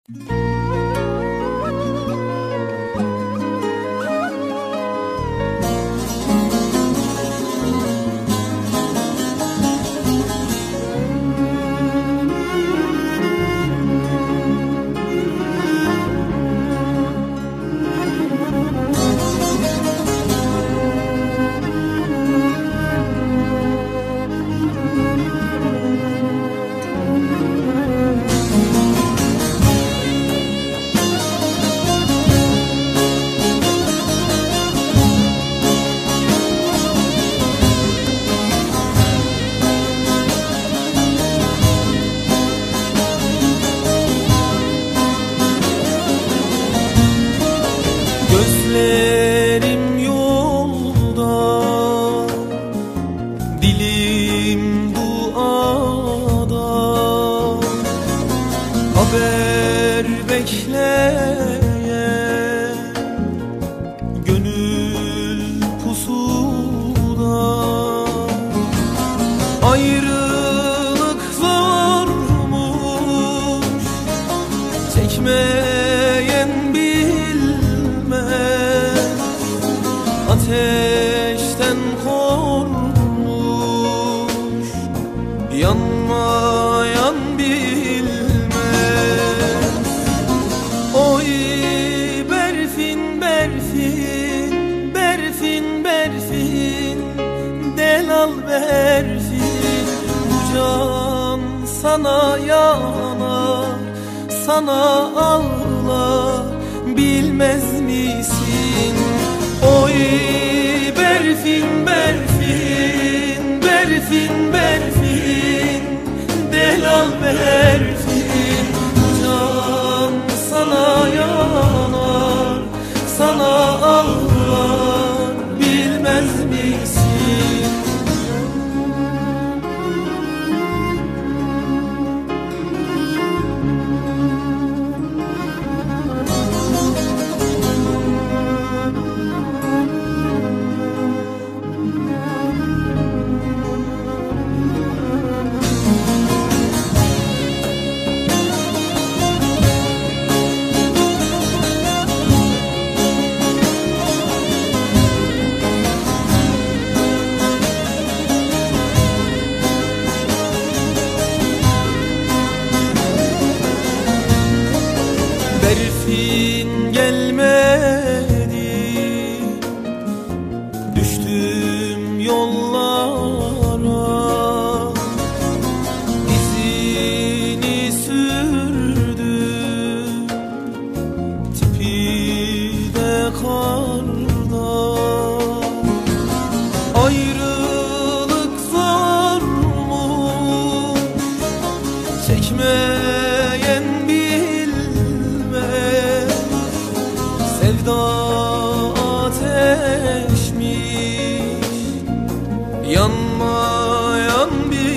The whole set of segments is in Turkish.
Gözlerim yolda, dilim duada, haber bekleyen gönül pusuda. Ayrılık zormuş, çekmeyen ateşten korkmuş, yanmayan bilmez. Oy Berfin, Berfin, Berfin, Berfin, Delal Berfin. Bu can sana yanar, sana ağlar, bilmez misin? Oy Berfin, Berfin, Berfin, Berfin, Delal Berfin. Can sana yanar, sana ağlar, bilmez misin? Berfin gelmedi, düştüm yollara, izini sürdüm, tipi de karda. Ayrılık zormuş, çekmeyen sevda ateşmiş, yanmayan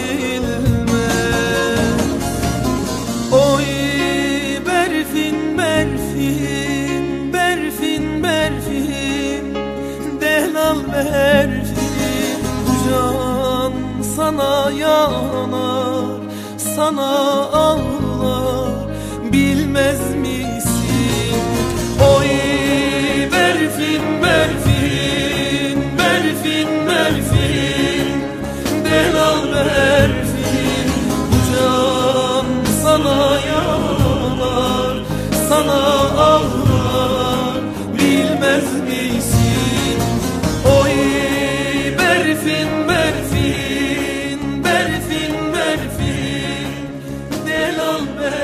bilmez. Oy Berfin, Berfin, Berfin, Berfin, Delal Berfin. Bu can sana yanar, sana ağlar, bilmez misin? Oy Berfin, Berfin, Berfin, Berfin, Delal Berfin. Bu can sana yanar, sana ağlar, bilmez misin? Oy Berfin, Berfin, Berfin, Berfin, Delal Berfin.